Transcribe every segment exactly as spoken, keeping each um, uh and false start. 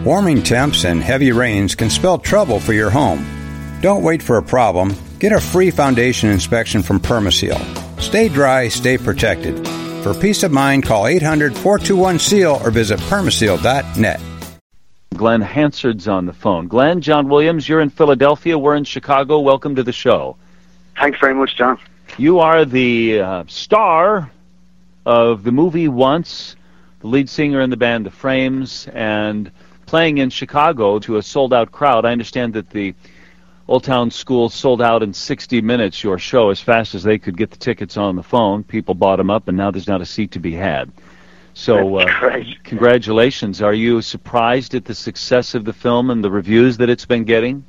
Warming temps and heavy rains can spell trouble for your home. Don't wait for a problem. Get a free foundation inspection from Permaseal. Stay dry, stay protected. For peace of mind, call eight hundred, four two one, S E A L or visit permaseal dot net. Glenn Hansard's on the phone. Glenn, John Williams, you're in Philadelphia. We're in Chicago. Welcome to the show. Thanks very much, John. You are the uh, star of the movie Once, the lead singer in the band The Frames, and playing in Chicago to a sold-out crowd. I understand that the Old Town School sold out in sixty minutes, your show, as fast as they could get the tickets on the phone. People bought them up, and now there's not a seat to be had. So, uh, congratulations. Are you surprised at the success of the film and the reviews that it's been getting?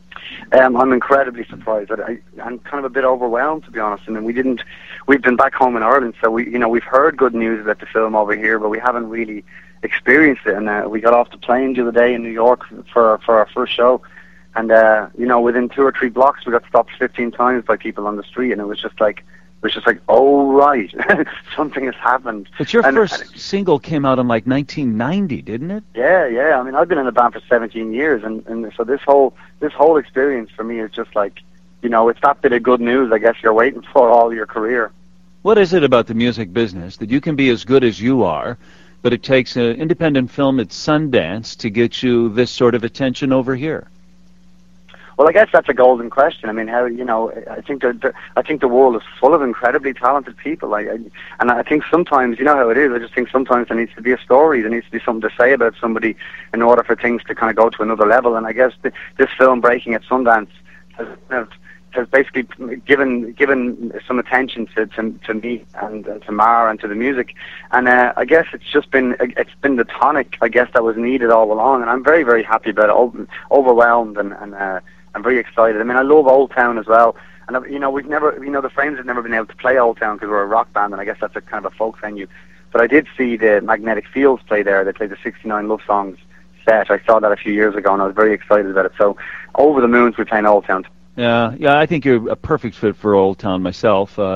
Um, I'm incredibly surprised. I, I'm kind of a bit overwhelmed, to be honest. I mean, we didn't. We've been back home in Ireland, so we, you know, we've heard good news about the film over here, but we haven't really experienced it. And uh, we got off the plane the other day in New York for for our first show, and uh, you know, within two or three blocks, we got stopped fifteen times by people on the street, and it was just like. It was just like, oh, right, something has happened. But your and, first and, single came out in like nineteen ninety, didn't it? Yeah, yeah. I mean, I've been in the band for seventeen years, and, and so this whole this whole experience for me is just like, you know, it's that bit of good news, I guess, you're waiting for all your career. What is it about the music business that you can be as good as you are, but it takes an independent film at Sundance to get you this sort of attention over here? Well, I guess that's a golden question. I mean, how, you know, I think the, the I think the world is full of incredibly talented people. I, I, and I think sometimes, you know how it is, I just think sometimes there needs to be a story, there needs to be something to say about somebody in order for things to kind of go to another level. And I guess the, this film breaking at Sundance has, has basically given given some attention to, to, to me and, and to Mar and to the music. And uh, I guess it's just been, it's been the tonic, I guess, that was needed all along. And I'm very, very happy about it, over, overwhelmed and, and uh, I'm very excited. I mean, I love Old Town as well, and you know, we've never, you know, the Frames have never been able to play Old Town because we're a rock band, and I guess that's a kind of a folk venue. But I did see the Magnetic Fields play there. They played the sixty-nine Love Songs set. I saw that a few years ago, and I was very excited about it. So, over the moon, we're playing Old Town. Yeah, yeah, I think you're a perfect fit for Old Town myself. Uh,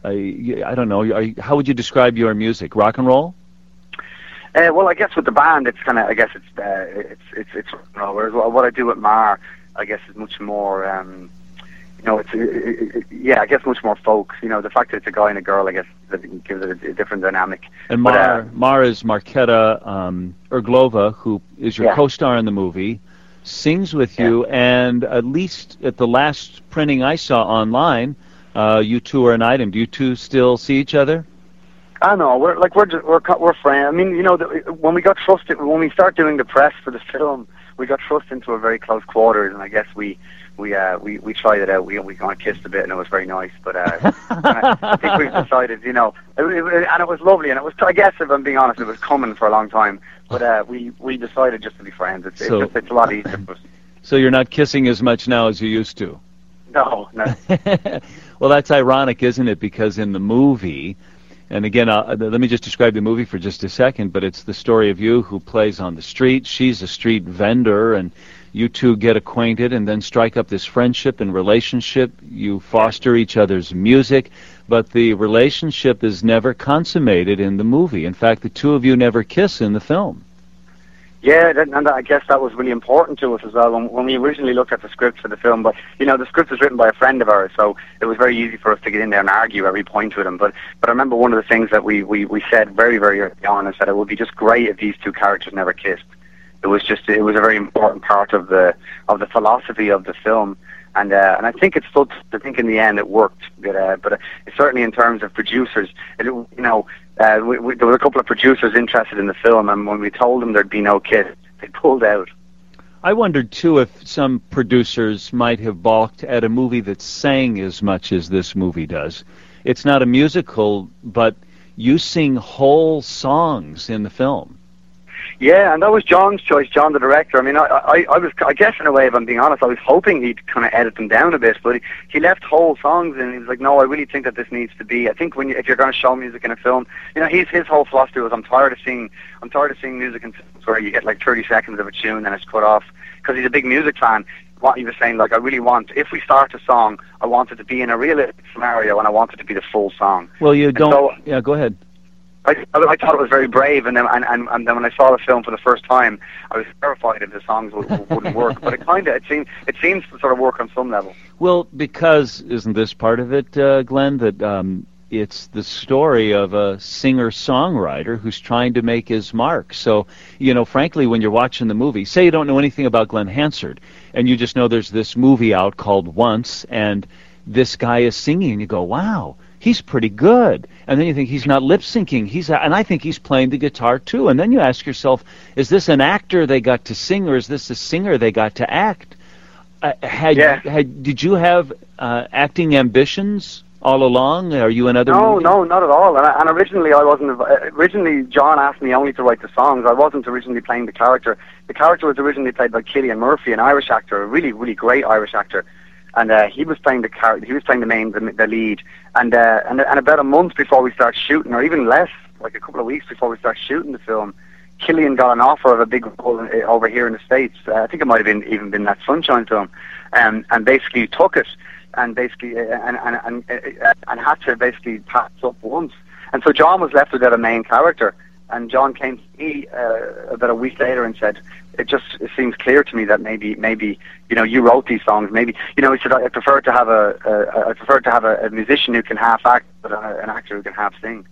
I, I don't know. Are you, how would you describe your music? Rock and roll? Uh, well, I guess with the band, it's kind of, I guess it's, uh, it's, it's, it's, you know, whereas what I do with Mar, I guess is much more, um, you know, it's, it, it, it, yeah, I guess much more folk. You know, the fact that it's a guy and a girl, I guess, that gives it a, a different dynamic. And Mar, but, uh, Mar is Marketa um, Erglova, who is your yeah. co-star in the movie, sings with yeah. you, and at least at the last printing I saw online, uh, you two are an item. Do you two still see each other? I know, we're like we're we're we're friends. I mean, you know, the, when we got trusted, when we start doing the press for the film, we got thrust into a very close quarters, and I guess we we uh, we we tried it out. We we kind of kissed a bit, and it was very nice. But uh, I, I think we've decided, you know, it, it, and it was lovely, and it was. I guess if I'm being honest, it was coming for a long time. But uh, we we decided just to be friends. It's so, it's, just, it's a lot easier for us. So you're not kissing as much now as you used to. No, no. Well, that's ironic, isn't it? Because in the movie. And again, uh, let me just describe the movie for just a second, but it's the story of you who plays on the street. She's a street vendor, and you two get acquainted and then strike up this friendship and relationship. You foster each other's music, but the relationship is never consummated in the movie. In fact, the two of you never kiss in the film. Yeah, that, and I guess that was really important to us as well when, when we originally looked at the script for the film. But, you know, the script was written by a friend of ours, so it was very easy for us to get in there and argue every point with him. But but I remember one of the things that we, we, we said very, very early on is that it would be just great if these two characters never kissed. It was just, it was a very important part of the of the philosophy of the film. And uh, and I think it stood. I think in the end it worked. But, uh, but uh, certainly in terms of producers, it, you know, uh, we, we, there were a couple of producers interested in the film, and when we told them there'd be no kiss, they pulled out. I wondered too if some producers might have balked at a movie that sang as much as this movie does. It's not a musical, but you sing whole songs in the film. Yeah, and that was John's choice, John the director. I mean, I, I, I was, I guess in a way, if I'm being honest, I was hoping he'd kind of edit them down a bit, but he, he left whole songs, and he was like, no, I really think that this needs to be, I think when you, if you're going to show music in a film, you know, his, his whole philosophy was, I'm tired of seeing, I'm tired of seeing music in films where you get like thirty seconds of a tune and it's cut off, because he's a big music fan. What he was saying, like, I really want, if we start a song, I want it to be in a realistic scenario, and I want it to be the full song. Well, you don't, so, yeah, go ahead. I, I thought it was very brave, and then and, and, and then when I saw the film for the first time, I was terrified if the songs would, wouldn't work. But it kind of it seems it seems to sort of work on some level. Well, because isn't this part of it, uh, Glenn? That um, it's the story of a singer-songwriter who's trying to make his mark. So, you know, frankly, when you're watching the movie, say you don't know anything about Glen Hansard, and you just know there's this movie out called Once, and this guy is singing, and you go, wow, he's pretty good. And then you think he's not lip-syncing. He's, and I think he's playing the guitar, too. And then you ask yourself, is this an actor they got to sing, or is this a singer they got to act? Uh, had, yeah. had Did you have uh, acting ambitions all along? Are you in other No, movies? no, not at all. And, I, and originally I wasn't, originally John asked me only to write the songs. I wasn't originally playing the character. The character was originally played by Cillian Murphy, an Irish actor, a really, really great Irish actor. And uh, he was playing the character. He was playing the main, the, the lead. And, uh, and and about a month before we start shooting, or even less, like a couple of weeks before we start shooting the film, Cillian got an offer of a big role in, over here in the States. Uh, I think it might have been even been that Sunshine film, um, and basically took it, and basically uh, and and and, uh, and had to basically pass up once. And so John was left without a main character. And John came to me uh, about a week later and said, "It just it seems clear to me that maybe, maybe you know, you wrote these songs. Maybe, you know," he said, "I prefer to have a, a I prefer to have a, a musician who can half act, but a, an actor who can half sing."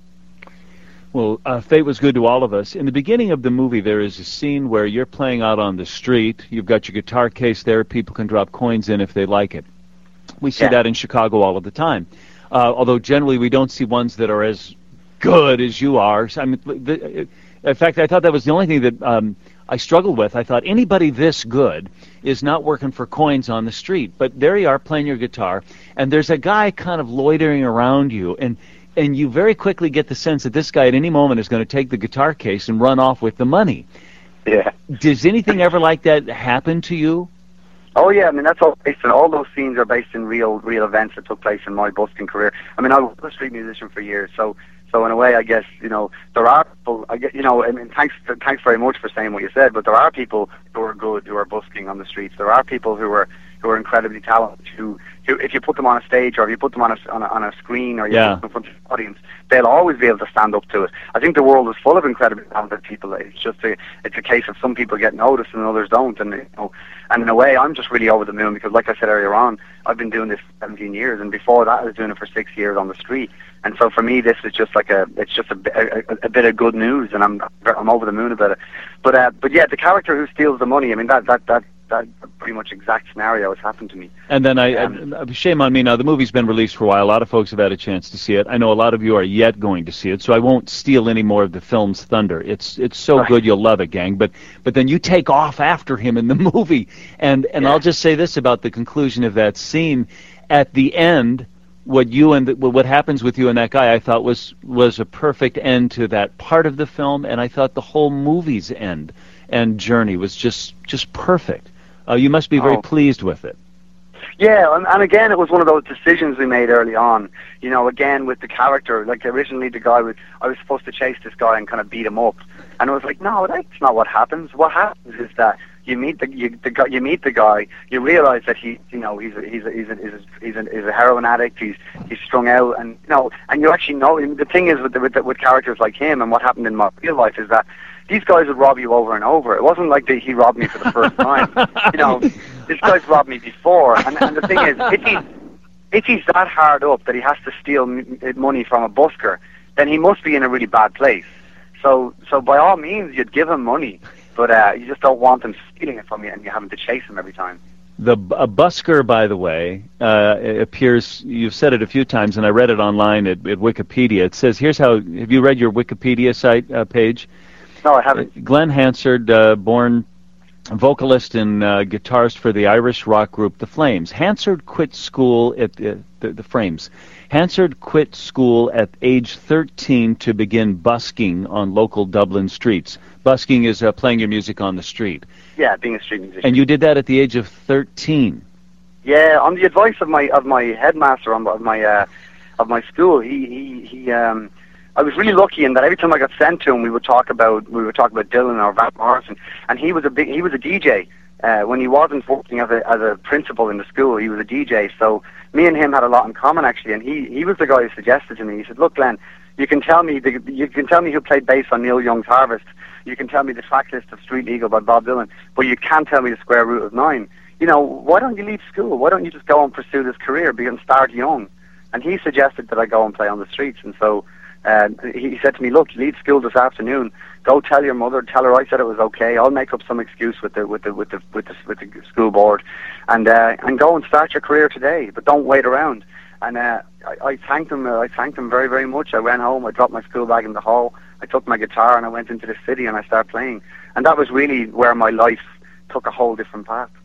Well, uh, fate was good to all of us. In the beginning of the movie, there is a scene where you're playing out on the street. You've got your guitar case there. People can drop coins in if they like it. We see Yeah. that in Chicago all of the time. Uh, although generally we don't see ones that are as good as you are. I mean, the, in fact, I thought that was the only thing that um, I struggled with. I thought anybody this good is not working for coins on the street. But there you are playing your guitar, and there's a guy kind of loitering around you, and and you very quickly get the sense that this guy at any moment is going to take the guitar case and run off with the money. Yeah. Does anything ever like that happen to you? Oh yeah, I mean that's all based on all those scenes are based in real real events that took place in my busking career. I mean I was a street musician for years, so so in a way I guess you know there are people. I get you know I mean thanks thanks very much for saying what you said, but there are people who are good who are busking on the streets. There are people who are who are incredibly talented who who if you put them on a stage or if you put them on a on a, on a screen or you Yeah. put them in front of an audience, they'll always be able to stand up to it. I think the world is full of incredibly talented people. It's just a it's a case of some people get noticed and others don't, and you know. And in a way, I'm just really over the moon because, like I said earlier on, I've been doing this for seventeen years, and before that, I was doing it for six years on the street. And so, for me, this is just like a, it's just a, a, a bit of good news, and I'm, I'm over the moon about it. But, uh, but yeah, the character who steals the money, I mean, that, that, that, that pretty much exact scenario has happened to me. And then I, Um, I, shame on me now. The movie's been released for a while. A lot of folks have had a chance to see it. I know a lot of you are yet going to see it, so I won't steal any more of the film's thunder. It's it's so Right. good you'll love it, gang. But but then you take off after him in the movie, and and Yeah. I'll just say this about the conclusion of that scene. At the end, what you and the, what happens with you and that guy, I thought was was a perfect end to that part of the film, and I thought the whole movie's end and journey was just just perfect. Uh, you must be very Oh. pleased with it. Yeah, and, and again, it was one of those decisions we made early on. You know, again with the character, like originally the guy was, I was supposed to chase this guy and kind of beat him up, and I was like, no, that's not what happens. What happens is that you meet the you the guy, you meet the guy, you realize that he, you know, he's a, he's a, he's a, he's a, he's a, he's a heroin addict. He's he's strung out, and you know, and you actually know. The thing is with the, with, the, with characters like him, and what happened in my real life is that these guys would rob you over and over. It wasn't like they, he robbed me for the first time. You know, this guy's robbed me before. And, and the thing is, if, he, if he's that hard up that he has to steal m- money from a busker, then he must be in a really bad place. So, so by all means, you'd give him money, but uh, you just don't want him stealing it from you and you having to chase him every time. The a busker, by the way, uh, appears. You've said it a few times, and I read it online at, at Wikipedia. It says, "Here's how." Have you read your Wikipedia site uh, page? No, I haven't. Glen Hansard, uh, born vocalist and uh, guitarist for the Irish rock group The Flames. Hansard quit school at uh, the, the Frames. Hansard quit school at age thirteen to begin busking on local Dublin streets. Busking is uh, playing your music on the street. Yeah, being a street musician. And you did that at the age of thirteen. Yeah, on the advice of my of my headmaster on of my uh, of my school, he he he. Um, I was really lucky in that every time I got sent to him, we would talk about we would talk about Dylan or Van Morrison, and he was a big he was a D J. Uh, when he wasn't working as a as a principal in the school, he was a D J. So me and him had a lot in common actually, and he he was the guy who suggested to me. He said, "Look, Glenn, You can tell me the, you can tell me who played bass on Neil Young's Harvest. You can tell me the track list of Street Legal by Bob Dylan, but you can't tell me the square root of nine. You know, why don't you leave school? Why don't you just go and pursue this career, begin start young? And he suggested that I go and play on the streets, and so uh, he said to me, look, leave school this afternoon. Go tell your mother. Tell her I said it was okay. I'll make up some excuse with the with the with the with the, with the school board, and uh, and go and start your career today. But don't wait around. And uh, I, I thanked him. Uh, I thanked him very very much. I went home. I dropped my school bag in the hall. I took my guitar and I went into the city and I started playing. And that was really where my life took a whole different path.